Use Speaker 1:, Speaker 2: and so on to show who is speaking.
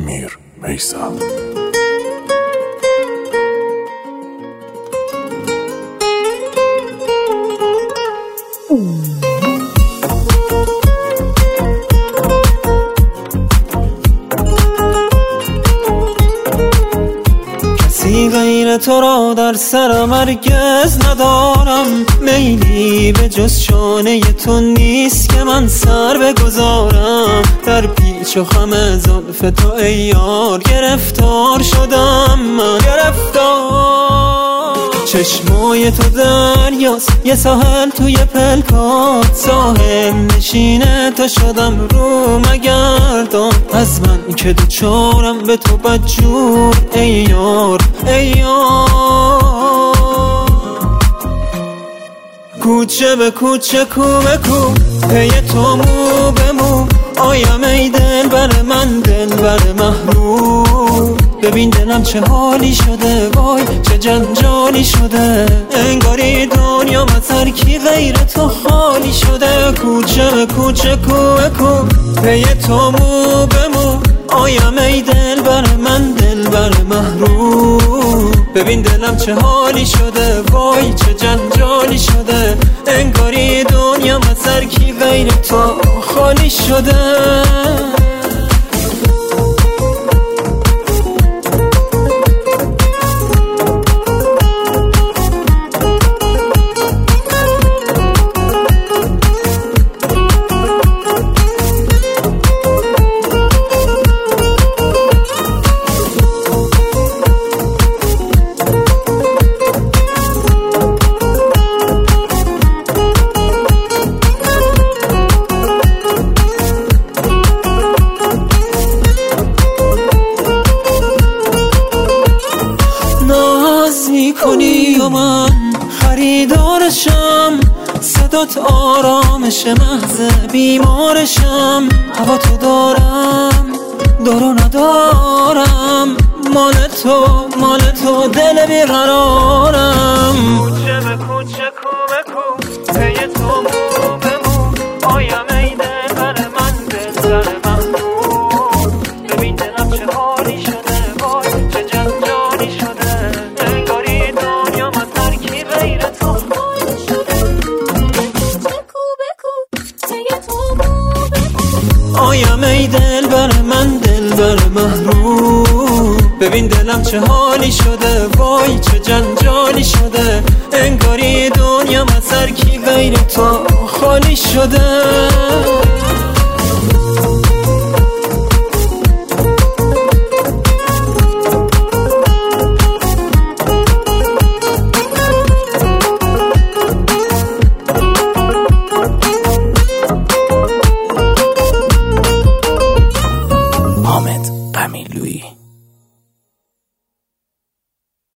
Speaker 1: امیر میثم.
Speaker 2: کسی غیر تو را در سرم هرگز ندارم، میلی به جز شانه تو نیست که من سر بگذارم. در پیچ و خم زلف تو ای یار گرفتار شدم من، گرفتار. چشمای تو دریاست یه ساحل توی پلکات، ساحل نشینه تا شدم رو مگردان. از من که دوچارم به تو بدجور ای یار ای یار. کوچه به کوچه کو به کو پی تو مو به مو آیم ای دل بر من، دل بر محروم. ببین دلم چه حالی شده، وای چه جنجالی شده، انگاری دنیا از هر کی غیر تو خالی شده. کوچه به کوچه کو به کو پی تو مو به مو آیم ای دل بر من، دل بر محروم. ببین دلم چه حالی شده، وای چه جنجالی شده، انگاری دنیا از هر کی غیر تو خالی شده. میکنی و من خریدارشم، صدات آرامش محض بیمارشم. هوا تو دارم دارو ندارم، مال تو دل بیقرارم. کوچه به کوچه کو به کو پی تو مو به مو آیم ای دل بر من، دل بر محروم. ببین دلم چه حالی شده، وای چه جنجالی شده، انگاری دنیا از هر کی غیر تو خالی شده. کو به کو پی تو مو به مو آیم ای دل بر من، دل بر محروم. ببین دلم چه حالی شده، وای چه جنجالی شده، انگاری دنیا از هر کی غیر تو خالی شده.